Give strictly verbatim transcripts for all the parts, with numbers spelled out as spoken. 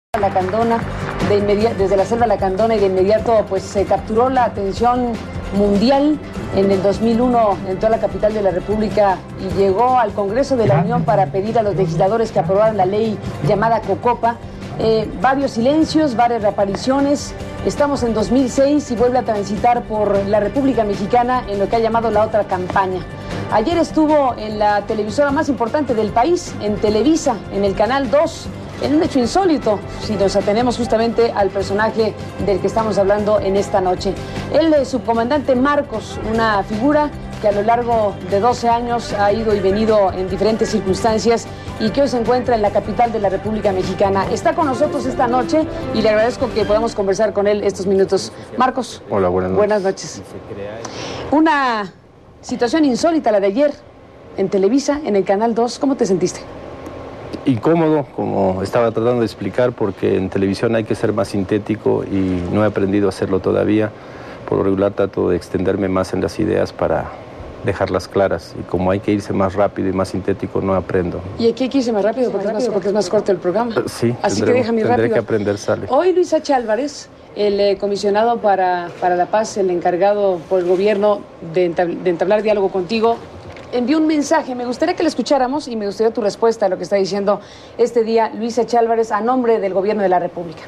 Lacandona, de inmediato, desde la selva lacandona, y de inmediato pues se capturó la atención mundial. En el dos mil uno entró a la capital de la República y llegó al Congreso de la Unión para pedir a los legisladores que aprobaran la ley llamada Cocopa. Eh, varios silencios, varias reapariciones. Estamos en dos mil seis y vuelve a transitar por la República Mexicana en lo que ha llamado la otra campaña. Ayer estuvo en la televisora más importante del país, en Televisa, en el Canal dos, en un hecho insólito, si nos atenemos justamente al personaje del que estamos hablando en esta noche. El eh, subcomandante Marcos, una figura que a lo largo de doce años ha ido y venido en diferentes circunstancias y que hoy se encuentra en la capital de la República Mexicana. Está con nosotros esta noche y le agradezco que podamos conversar con él estos minutos. Marcos. Hola, buenas noches. Buenas noches. Una situación insólita la de ayer en Televisa, en el Canal dos. ¿Cómo te sentiste? Incómodo, como estaba tratando de explicar, porque en televisión hay que ser más sintético y no he aprendido a hacerlo todavía. Por lo regular trato de extenderme más en las ideas para dejarlas claras, y como hay que irse más rápido y más sintético, no aprendo. ¿Y aquí hay que irse más rápido porque, rápido, es, más, porque es más corto el programa? Sí, así que déjame ir rápido. Tendré que aprender, sale. Hoy Luis H. Álvarez, el eh, comisionado para, para la paz, el encargado por el gobierno de, entab de entablar diálogo contigo, envió un mensaje. Me gustaría que lo escucháramos y me gustaría tu respuesta a lo que está diciendo este día Luis H. Álvarez a nombre del gobierno de la República.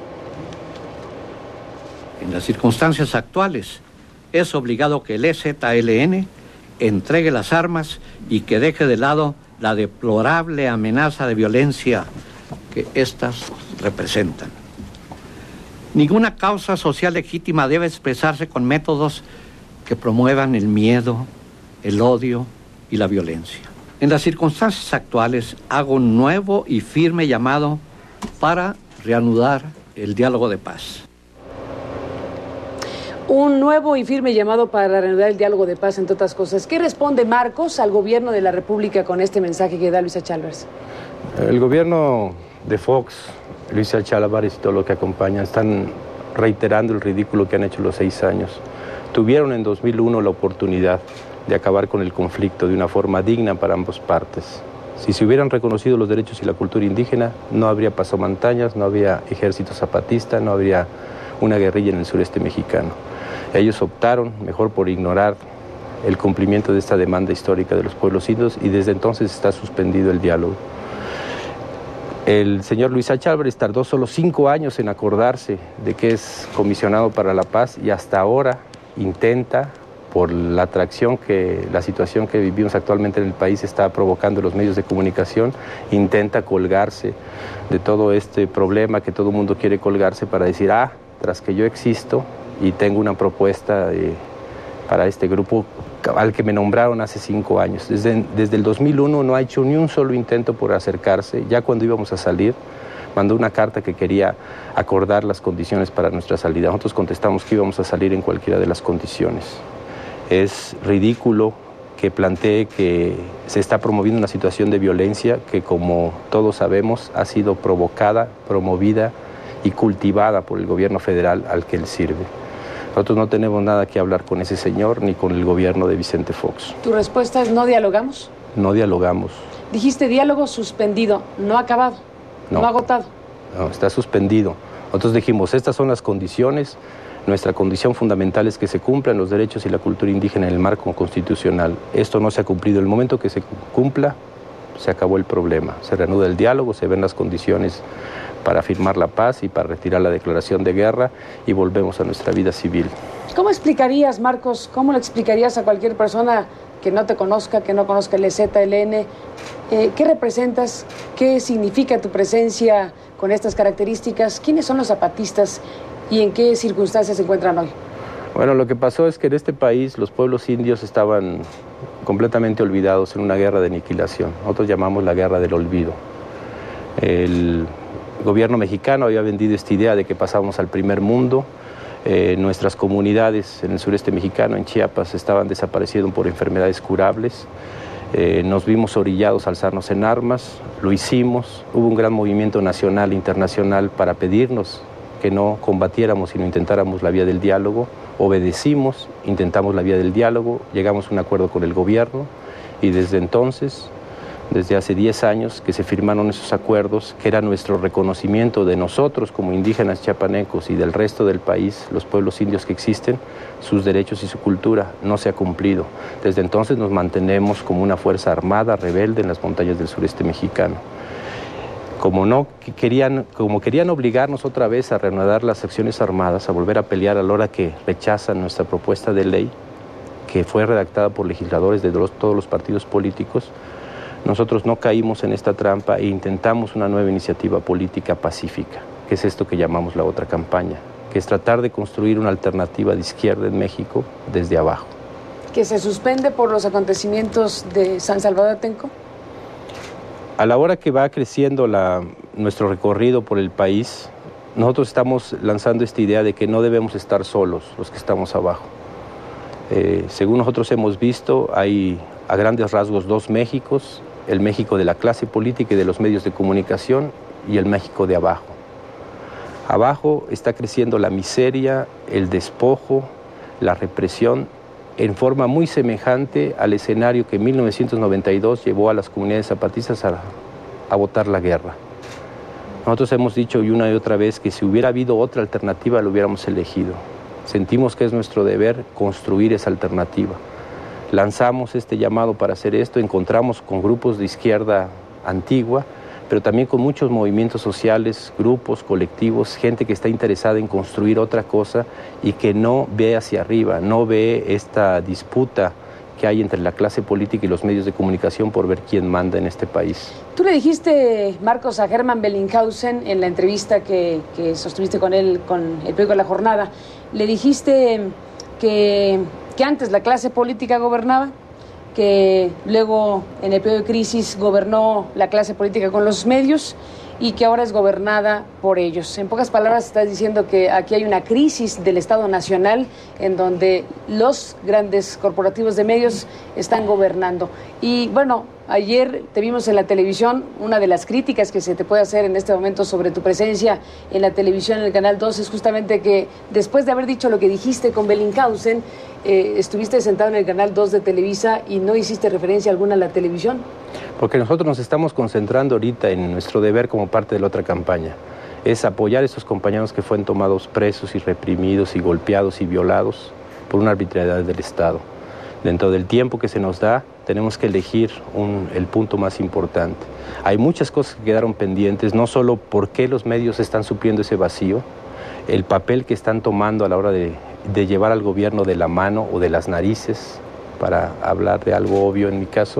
En las circunstancias actuales, es obligado que el E Z L N entregue las armas y que deje de lado la deplorable amenaza de violencia que éstas representan. Ninguna causa social legítima debe expresarse con métodos que promuevan el miedo, el odio y la violencia. En las circunstancias actuales, hago un nuevo y firme llamado para reanudar el diálogo de paz. Un nuevo y firme llamado para reanudar el diálogo de paz, entre otras cosas. ¿Qué responde Marcos al gobierno de la República con este mensaje que da Luis H. Álvarez? El gobierno de Fox, Luis H. Álvarez y todo lo que acompaña están reiterando el ridículo que han hecho los seis años. Tuvieron en dos mil uno la oportunidad de acabar con el conflicto de una forma digna para ambas partes. Si se hubieran reconocido los derechos y la cultura indígena, no habría pasamontañas, no habría ejército zapatista, no habría una guerrilla en el sureste mexicano. Ellos optaron mejor por ignorar el cumplimiento de esta demanda histórica de los pueblos indios y desde entonces está suspendido el diálogo. El señor Luis H. Álvarez tardó solo cinco años en acordarse de que es comisionado para la paz y hasta ahora intenta, por la atracción que la situación que vivimos actualmente en el país está provocando en los medios de comunicación, intenta colgarse de todo este problema que todo el mundo quiere colgarse para decir, ah, tras que yo existo y tengo una propuesta de, para este grupo al que me nombraron hace cinco años. Desde, desde el dos mil uno no ha hecho ni un solo intento por acercarse. Ya cuando íbamos a salir, mandó una carta que quería acordar las condiciones para nuestra salida. Nosotros contestamos que íbamos a salir en cualquiera de las condiciones. Es ridículo que plantee que se está promoviendo una situación de violencia que, como todos sabemos, ha sido provocada, promovida y cultivada por el gobierno federal al que él sirve. Nosotros no tenemos nada que hablar con ese señor ni con el gobierno de Vicente Fox. ¿Tu respuesta es no dialogamos? No dialogamos. Dijiste diálogo suspendido, no acabado, no, no agotado. No, está suspendido. Nosotros dijimos, estas son las condiciones. Nuestra condición fundamental es que se cumplan los derechos y la cultura indígena en el marco constitucional. Esto no se ha cumplido. El momento que se cumpla, se acabó el problema. Se reanuda el diálogo, se ven las condiciones para firmar la paz y para retirar la declaración de guerra y volvemos a nuestra vida civil. ¿Cómo explicarías, Marcos, cómo lo explicarías a cualquier persona que no te conozca, que no conozca el E Z L N? Eh, ¿Qué representas? ¿Qué significa tu presencia con estas características? ¿Quiénes son los zapatistas y en qué circunstancias se encuentran hoy? Bueno, lo que pasó es que en este país los pueblos indios estaban completamente olvidados en una guerra de aniquilación. Nosotros llamamos la guerra del olvido. El gobierno mexicano había vendido esta idea de que pasábamos al primer mundo. Eh, nuestras comunidades en el sureste mexicano, en Chiapas, estaban desapareciendo por enfermedades curables. Eh, nos vimos orillados a alzarnos en armas, lo hicimos. Hubo un gran movimiento nacional e internacional para pedirnos que no combatiéramos, sino intentáramos la vía del diálogo. Obedecimos, intentamos la vía del diálogo, llegamos a un acuerdo con el gobierno y desde entonces desde hace diez años que se firmaron esos acuerdos, que era nuestro reconocimiento de nosotros como indígenas chiapanecos y del resto del país, los pueblos indios que existen, sus derechos y su cultura. No se ha cumplido. Desde entonces nos mantenemos como una fuerza armada rebelde en las montañas del sureste mexicano. Como, no querían, como querían obligarnos otra vez a reanudar las acciones armadas, a volver a pelear a la hora que rechazan nuestra propuesta de ley, que fue redactada por legisladores de los, todos los partidos políticos, nosotros no caímos en esta trampa e intentamos una nueva iniciativa política pacífica, que es esto que llamamos la otra campaña, que es tratar de construir una alternativa de izquierda en México desde abajo. ¿Que se suspende por los acontecimientos de San Salvador Atenco? A la hora que va creciendo la, nuestro recorrido por el país, nosotros estamos lanzando esta idea de que no debemos estar solos los que estamos abajo. Eh, según nosotros hemos visto, hay a grandes rasgos dos Méxicos, el México de la clase política y de los medios de comunicación y el México de abajo. Abajo está creciendo la miseria, el despojo, la represión, en forma muy semejante al escenario que en mil novecientos noventa y dos llevó a las comunidades zapatistas a, a votar la guerra. Nosotros hemos dicho y una y otra vez que si hubiera habido otra alternativa lo hubiéramos elegido. Sentimos que es nuestro deber construir esa alternativa. Lanzamos este llamado para hacer esto, encontramos con grupos de izquierda antigua, pero también con muchos movimientos sociales, grupos, colectivos, gente que está interesada en construir otra cosa y que no ve hacia arriba, no ve esta disputa que hay entre la clase política y los medios de comunicación por ver quién manda en este país. Tú le dijiste, Marcos, a Hermann Bellinghausen en la entrevista que, que sostuviste con él, con el periódico de La Jornada, le dijiste que, que antes la clase política gobernaba, que luego en el periodo de crisis gobernó la clase política con los medios y que ahora es gobernada por ellos. En pocas palabras, estás diciendo que aquí hay una crisis del Estado Nacional en donde los grandes corporativos de medios están gobernando. Y bueno, ayer te vimos en la televisión, una de las críticas que se te puede hacer en este momento sobre tu presencia en la televisión, en el Canal dos, es justamente que después de haber dicho lo que dijiste con Bellinghausen, eh, estuviste sentado en el Canal dos de Televisa y no hiciste referencia alguna a la televisión. Porque nosotros nos estamos concentrando ahorita en nuestro deber como parte de la otra campaña. Es apoyar a esos compañeros que fueron tomados presos y reprimidos y golpeados y violados por una arbitrariedad del Estado. Dentro del tiempo que se nos da, tenemos que elegir un, el punto más importante. Hay muchas cosas que quedaron pendientes, no solo por qué los medios están supliendo ese vacío, el papel que están tomando a la hora de, de llevar al gobierno de la mano o de las narices, para hablar de algo obvio en mi caso,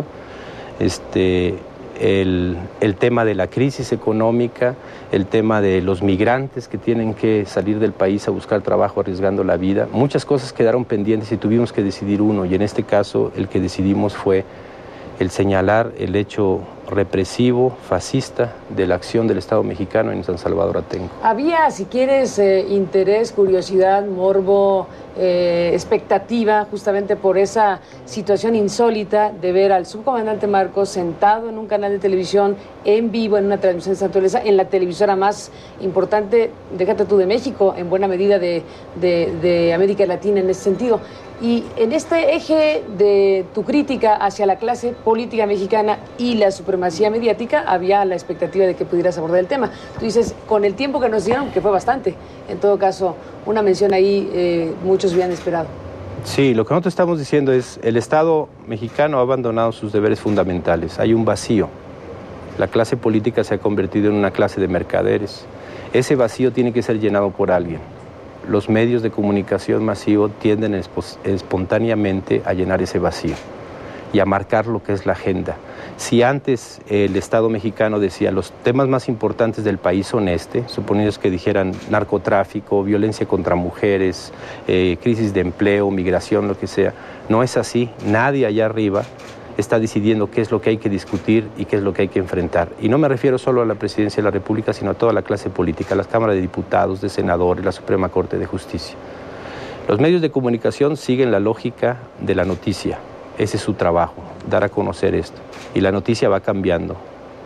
este, el, el tema de la crisis económica, el tema de los migrantes que tienen que salir del país a buscar trabajo arriesgando la vida. Muchas cosas quedaron pendientes y tuvimos que decidir uno, y en este caso el que decidimos fue el señalar el hecho represivo, fascista, de la acción del Estado mexicano en San Salvador Atenco. Había, si quieres, eh, interés, curiosidad, morbo, eh, expectativa, justamente por esa situación insólita de ver al subcomandante Marcos sentado en un canal de televisión, en vivo, en una transmisión de esta naturaleza, en la televisora más importante, déjate tú, de México, en buena medida de, de, de América Latina en ese sentido. Y en este eje de tu crítica hacia la clase política mexicana y la supremacía mediática, había la expectativa de que pudieras abordar el tema. Tú dices, con el tiempo que nos dieron, que fue bastante, en todo caso, una mención ahí, eh, muchos habían esperado. Sí, lo que nosotros estamos diciendo es, el Estado mexicano ha abandonado sus deberes fundamentales, hay un vacío. La clase política se ha convertido en una clase de mercaderes. Ese vacío tiene que ser llenado por alguien. Los medios de comunicación masivo tienden espontáneamente a llenar ese vacío y a marcar lo que es la agenda. Si antes el Estado mexicano decía los temas más importantes del país son este, suponiendo que dijeran narcotráfico, violencia contra mujeres, eh, crisis de empleo, migración, lo que sea, no es así. Nadie allá arriba está decidiendo qué es lo que hay que discutir y qué es lo que hay que enfrentar. Y no me refiero solo a la Presidencia de la República, sino a toda la clase política, las cámaras de diputados, de senadores, la Suprema Corte de Justicia. Los medios de comunicación siguen la lógica de la noticia. Ese es su trabajo, dar a conocer esto. Y la noticia va cambiando.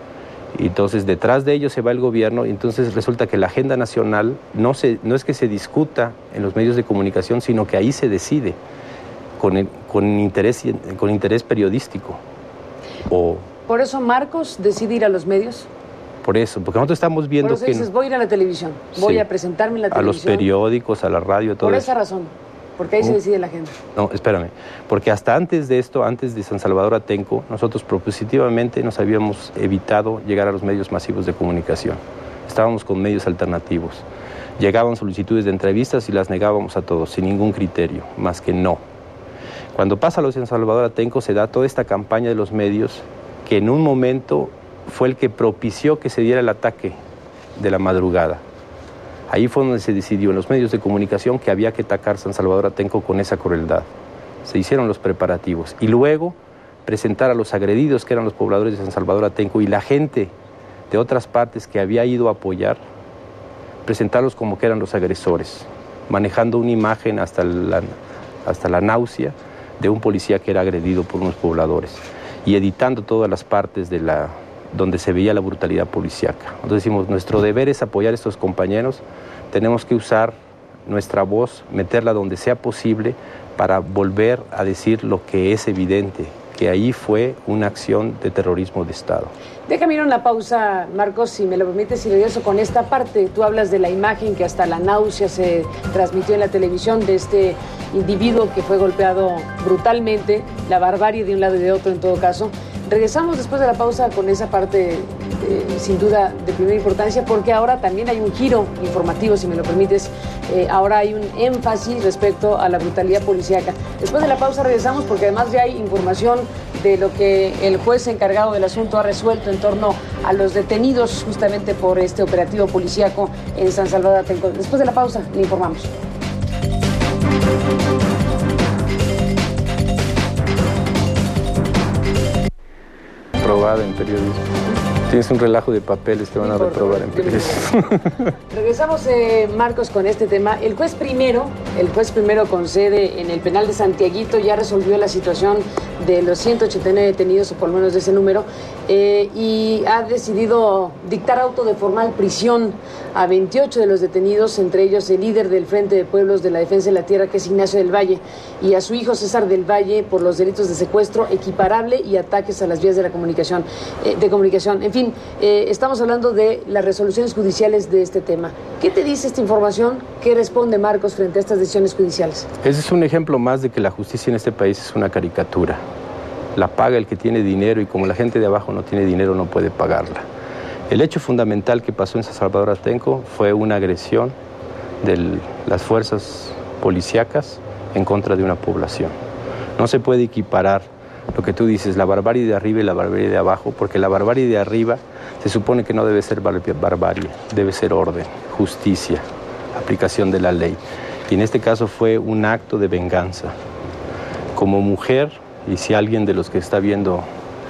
Y entonces detrás de ello se va el gobierno y entonces resulta que la agenda nacional no, se, no es que se discuta en los medios de comunicación, sino que ahí se decide. Con, con, interés, con interés periodístico o ¿Por eso Marcos decide ir a los medios? Por eso, porque nosotros estamos viendo Por eso que... dices, voy a ir a la televisión, voy Sí. a presentarme en la A televisión. los periódicos, a la radio, todo Por eso. esa razón, porque ahí se Uh. decide la agenda. No, espérame, porque hasta antes de esto, antes de San Salvador Atenco, nosotros propositivamente nos habíamos evitado llegar a los medios masivos de comunicación. Estábamos con medios alternativos. Llegaban solicitudes de entrevistas y las negábamos a todos, sin ningún criterio, más que no. Cuando pasa lo de San Salvador Atenco, se da toda esta campaña de los medios que en un momento fue el que propició que se diera el ataque de la madrugada. Ahí fue donde se decidió en los medios de comunicación que había que atacar San Salvador Atenco con esa crueldad. Se hicieron los preparativos y luego presentar a los agredidos, que eran los pobladores de San Salvador Atenco, y la gente de otras partes que había ido a apoyar, presentarlos como que eran los agresores, manejando una imagen hasta la, hasta la náusea de un policía que era agredido por unos pobladores y editando todas las partes de la, donde se veía la brutalidad policíaca. Entonces decimos, nuestro deber es apoyar a estos compañeros, tenemos que usar nuestra voz, meterla donde sea posible para volver a decir lo que es evidente, que ahí fue una acción de terrorismo de Estado. Déjame ir a una pausa, Marcos, si me lo permites, y regreso con esta parte. Tú hablas de la imagen que hasta la náusea se transmitió en la televisión de este individuo que fue golpeado brutalmente, la barbarie de un lado y de otro en todo caso. Regresamos después de la pausa con esa parte, eh, sin duda, de primera importancia, porque ahora también hay un giro informativo, si me lo permites. Eh, ahora hay un énfasis respecto a la brutalidad policíaca. Después de la pausa regresamos porque además ya hay información de lo que el juez encargado del asunto ha resuelto en torno a los detenidos justamente por este operativo policíaco en San Salvador Atenco. Después de la pausa le informamos. Aprobada en periodismo. Tienes un relajo de papeles, te van a reprobar en periodismo. Regresamos, eh, Marcos, con este tema. El juez primero, el juez primero con sede en el penal de Santiaguito ya resolvió la situación de los ciento ochenta y nueve detenidos, o por lo menos de ese número, eh, y ha decidido dictar auto de formal prisión a veintiocho de los detenidos, entre ellos el líder del Frente de Pueblos de la Defensa de la Tierra, que es Ignacio del Valle, y a su hijo César del Valle por los delitos de secuestro equiparable y ataques a las vías de la comunicación. Eh, de comunicación. En fin, eh, estamos hablando de las resoluciones judiciales de este tema. ¿Qué te dice esta información? ¿Qué responde Marcos frente a estas decisiones judiciales? Ese es un ejemplo más de que la justicia en este país es una caricatura. La paga el que tiene dinero y como la gente de abajo no tiene dinero no puede pagarla. El hecho fundamental que pasó en San Salvador Atenco fue una agresión de las fuerzas policíacas en contra de una población. No se puede equiparar lo que tú dices, la barbarie de arriba y la barbarie de abajo, porque la barbarie de arriba se supone que no debe ser bar barbarie, debe ser orden, justicia, aplicación de la ley. Y en este caso fue un acto de venganza. Como mujer, y si alguien de los que está viendo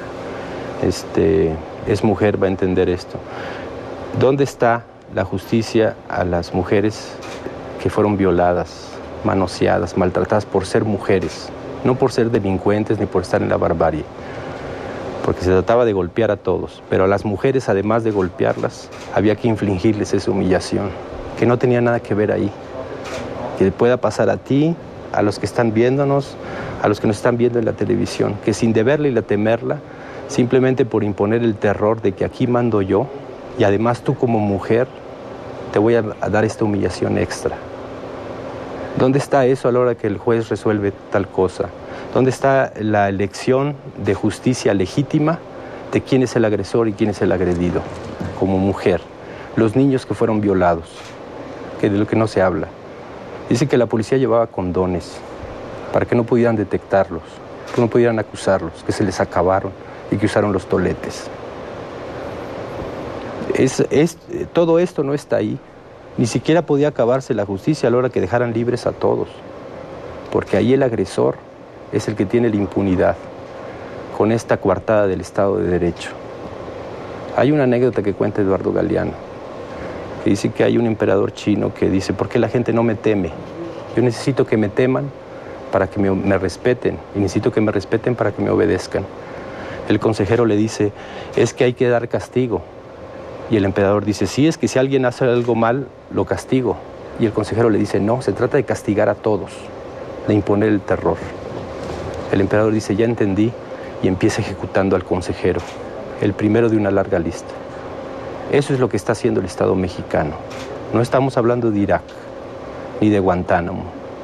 este, es mujer va a entender esto, ¿dónde está la justicia a las mujeres que fueron violadas, manoseadas, maltratadas por ser mujeres? No por ser delincuentes ni por estar en la barbarie, porque se trataba de golpear a todos, pero a las mujeres, además de golpearlas, había que infligirles esa humillación, que no tenía nada que ver ahí, que pueda pasar a ti, a los que están viéndonos, a los que nos están viendo en la televisión, que sin deberla y la temerla, simplemente por imponer el terror de que aquí mando yo, y además tú como mujer, te voy a, a dar esta humillación extra. ¿Dónde está eso a la hora que el juez resuelve tal cosa? ¿Dónde está la elección de justicia legítima de quién es el agresor y quién es el agredido? Como mujer, los niños que fueron violados, que de lo que no se habla. Dice que la policía llevaba condones para que no pudieran detectarlos, que no pudieran acusarlos, que se les acabaron y que usaron los toletes. Es, es, todo esto no está ahí. Ni siquiera podía acabarse la justicia a la hora que dejaran libres a todos, porque ahí el agresor es el que tiene la impunidad con esta coartada del Estado de Derecho. Hay una anécdota que cuenta Eduardo Galeano, que dice que hay un emperador chino que dice, ¿por qué la gente no me teme? Yo necesito que me teman para que me, me respeten, y necesito que me respeten para que me obedezcan. El consejero le dice, es que hay que dar castigo. Y el emperador dice, sí, es que si alguien hace algo mal, lo castigo. Y el consejero le dice, no, se trata de castigar a todos, de imponer el terror. El emperador dice, ya entendí, y empieza ejecutando al consejero. el primero de una larga lista. Eso es lo que está haciendo el Estado mexicano. No estamos hablando de Irak, ni de Guantánamo,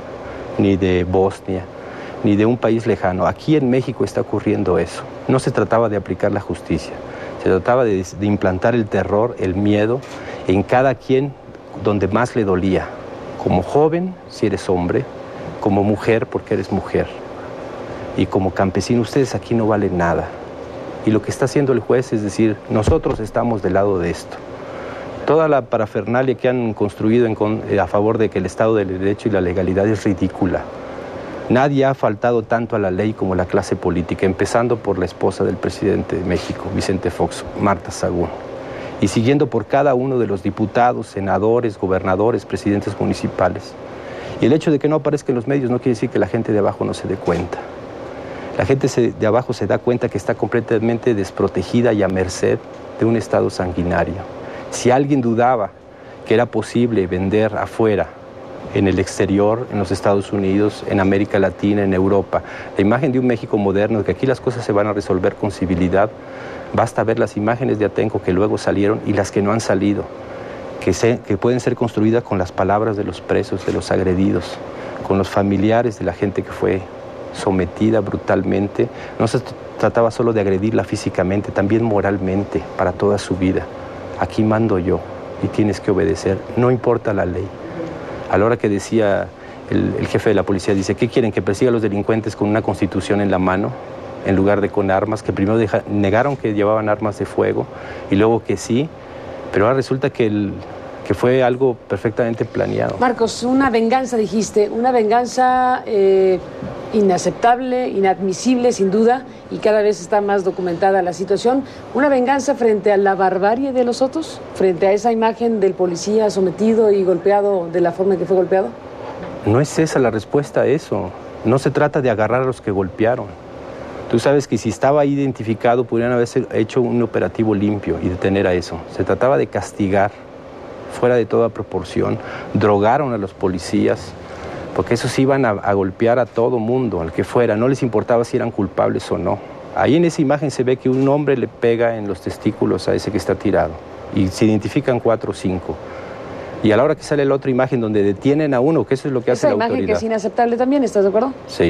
ni de Bosnia, ni de un país lejano. Aquí en México está ocurriendo eso. No se trataba de aplicar la justicia, se trataba de, de implantar el terror, el miedo, en cada quien donde más le dolía. Como joven, si eres hombre, como mujer, porque eres mujer, y como campesino, ustedes aquí no valen nada. Y lo que está haciendo el juez es decir, nosotros estamos del lado de esto. Toda la parafernalia que han construido en, a favor de que el Estado del Derecho y la legalidad es ridícula. Nadie ha faltado tanto a la ley como la clase política, empezando por la esposa del presidente de México, Vicente Fox, Marta Sagún, y siguiendo por cada uno de los diputados, senadores, gobernadores, presidentes municipales. Y el hecho de que no aparezca en los medios no quiere decir que la gente de abajo no se dé cuenta. La gente de abajo se da cuenta que está completamente desprotegida y a merced de un Estado sanguinario. Si alguien dudaba que era posible vender afuera, en el exterior, en los Estados Unidos, en América Latina, en Europa, la imagen de un México moderno, que aquí las cosas se van a resolver con civilidad, basta ver las imágenes de Atenco que luego salieron y las que no han salido, que, se, que pueden ser construidas con las palabras de los presos, de los agredidos, con los familiares de la gente que fue sometida brutalmente. No se trataba solo de agredirla físicamente, también moralmente, para toda su vida. Aquí mando yo y tienes que obedecer, no importa la ley. A la hora que decía el, el jefe de la policía, dice, ¿qué quieren? ¿Que persiga a los delincuentes con una constitución en la mano, en lugar de con armas? Que primero deja, negaron que llevaban armas de fuego y luego que sí, pero ahora resulta que, el, que fue algo perfectamente planeado. Marcos, una venganza dijiste, una venganza eh, inaceptable, inadmisible sin duda, y cada vez está más documentada la situación. Una venganza frente a la barbarie de los otros, frente a esa imagen del policía sometido y golpeado de la forma en que fue golpeado. No es esa la respuesta a eso. No se trata de agarrar a los que golpearon. Tú sabes que si estaba identificado, pudieran haber hecho un operativo limpio y detener a eso. Se trataba de castigar, fuera de toda proporción. Drogaron a los policías, porque esos iban a, a golpear a todo mundo, al que fuera. No les importaba si eran culpables o no. Ahí en esa imagen se ve que un hombre le pega en los testículos a ese que está tirado. Y se identifican cuatro o cinco. Y a la hora que sale la otra imagen donde detienen a uno, que eso es lo que hace la autoridad. Esa imagen que es inaceptable también, ¿estás de acuerdo? Sí,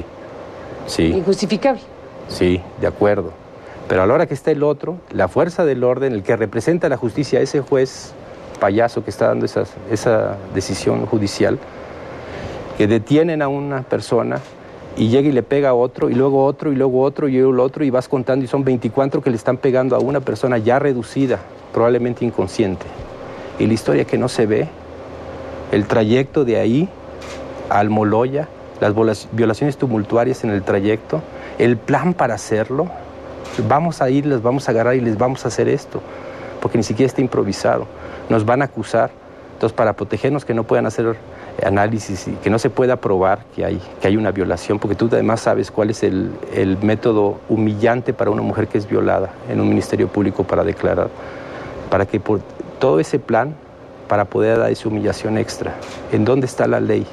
sí. Injustificable. Sí, de acuerdo. Pero a la hora que está el otro, la fuerza del orden, el que representa la justicia, ese juez payaso que está dando esas, esa decisión judicial, que detienen a una persona y llega y le pega a otro, y luego otro, y luego otro, y luego el otro, y vas contando, y son veinticuatro que le están pegando a una persona ya reducida, probablemente inconsciente. Y la historia que no se ve, el trayecto de ahí a Almoloya, las violaciones tumultuarias en el trayecto, el plan para hacerlo, vamos a ir, les vamos a agarrar y les vamos a hacer esto, porque ni siquiera está improvisado. Nos van a acusar, entonces para protegernos que no puedan hacer análisis y que no se pueda probar que hay, que hay una violación, porque tú además sabes cuál es el, el método humillante para una mujer que es violada en un ministerio público para declarar, para que por todo ese plan, para poder dar esa humillación extra. ¿En dónde está la ley?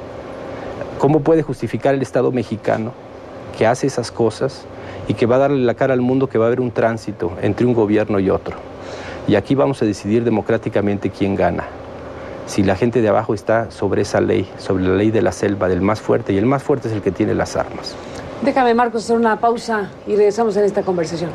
¿Cómo puede justificar el Estado mexicano que hace esas cosas y que va a darle la cara al mundo que va a haber un tránsito entre un gobierno y otro? Y aquí vamos a decidir democráticamente quién gana. Si la gente de abajo está sobre esa ley, sobre la ley de la selva, del más fuerte, y el más fuerte es el que tiene las armas. Déjame, Marcos, hacer una pausa y regresamos en esta conversación.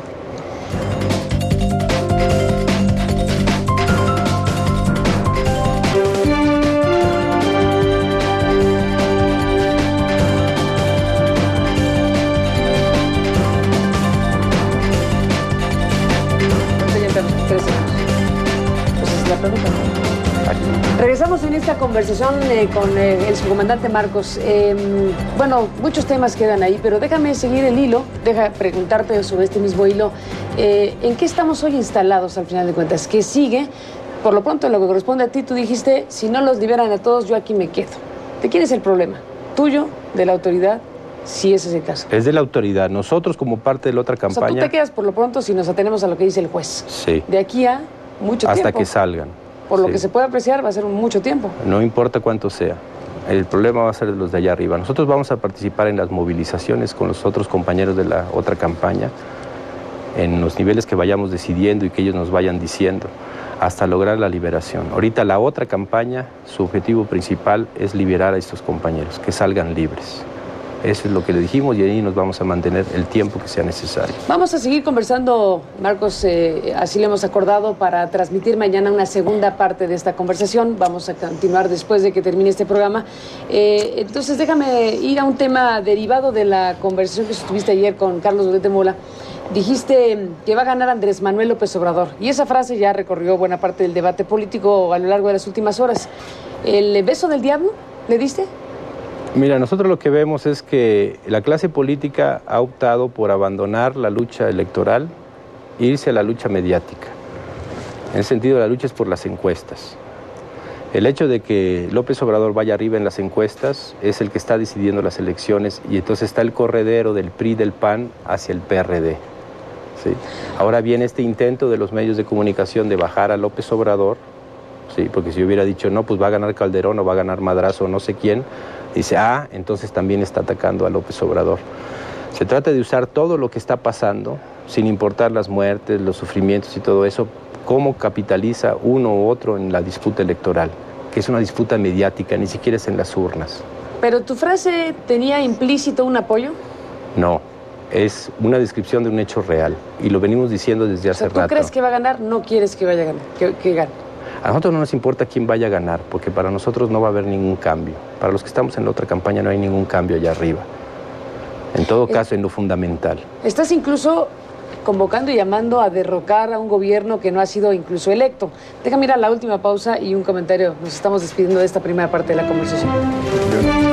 Regresamos en esta conversación eh, con eh, el subcomandante Marcos. Eh, bueno, muchos temas quedan ahí, pero déjame seguir el hilo, deja preguntarte sobre este mismo hilo. Eh, ¿En qué estamos hoy instalados al final de cuentas? ¿Qué sigue? Por lo pronto, en lo que corresponde a ti, tú dijiste, si no los liberan a todos, yo aquí me quedo. ¿De quién es el problema? ¿Tuyo? ¿De la autoridad? Si ese es el caso. Es de la autoridad. Nosotros, como parte de la otra campaña... O sea, tú te quedas por lo pronto si nos atenemos a lo que dice el juez. Sí. De aquí a mucho Hasta tiempo. que salgan. Por lo sí. que se puede apreciar, va a ser un mucho tiempo. No importa cuánto sea. El problema va a ser de los de allá arriba. Nosotros vamos a participar en las movilizaciones con los otros compañeros de la otra campaña en los niveles que vayamos decidiendo y que ellos nos vayan diciendo, hasta lograr la liberación. Ahorita la otra campaña, su objetivo principal es liberar a estos compañeros, que salgan libres. Eso es lo que le dijimos y ahí nos vamos a mantener el tiempo que sea necesario. Vamos a seguir conversando, Marcos, eh, así lo hemos acordado, para transmitir mañana una segunda parte de esta conversación. Vamos a continuar después de que termine este programa. Eh, entonces déjame ir a un tema derivado de la conversación que tuviste ayer con Carlos Loret de Mola. Dijiste que va a ganar Andrés Manuel López Obrador y esa frase ya recorrió buena parte del debate político a lo largo de las últimas horas. ¿El beso del diablo le diste? Mira, nosotros lo que vemos es que la clase política ha optado por abandonar la lucha electoral e irse a la lucha mediática. En ese sentido, la lucha es por las encuestas. El hecho de que López Obrador vaya arriba en las encuestas es el que está decidiendo las elecciones y entonces está el corredero del P R I, del P A N hacia el P R D. ¿Sí? Ahora viene este intento de los medios de comunicación de bajar a López Obrador, ¿sí? Porque si hubiera dicho, no, pues va a ganar Calderón o va a ganar Madrazo o no sé quién, dice, ah, entonces también está atacando a López Obrador. Se trata de usar todo lo que está pasando, sin importar las muertes, los sufrimientos y todo eso, cómo capitaliza uno u otro en la disputa electoral, que es una disputa mediática, ni siquiera es en las urnas. ¿Pero tu frase tenía implícito un apoyo? No, es una descripción de un hecho real, y lo venimos diciendo desde hace o sea, ¿tú rato. crees que va a ganar? No quieres que vaya a ganar, que, que gane. A nosotros no nos importa quién vaya a ganar, porque para nosotros no va a haber ningún cambio. Para los que estamos en la otra campaña no hay ningún cambio allá arriba. En todo caso, en lo fundamental. Estás incluso convocando y llamando a derrocar a un gobierno que no ha sido incluso electo. Déjame ir a la última pausa y un comentario. Nos estamos despidiendo de esta primera parte de la conversación.